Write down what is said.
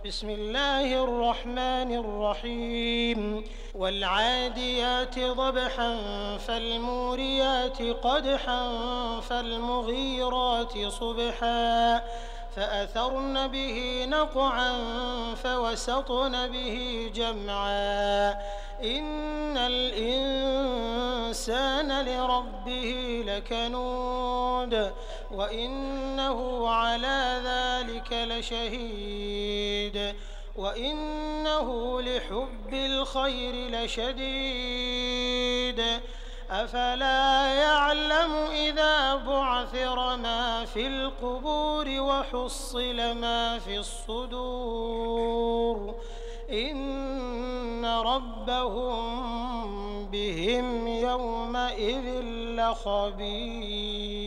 بسم الله الرحمن الرحيم والعاديات ضبحا فالموريات قدحا فالمغيرات صبحا فأثرن به نقعا فوسطن به جمعا إن الإنسان لربه لكنود وإنه على ذلك لشهيد وإنه لحب الخير لشديد أفلا يعلم إذا بعثر ما في القبور وحصل ما في الصدور إن ربهم بهم يومئذ لخبير.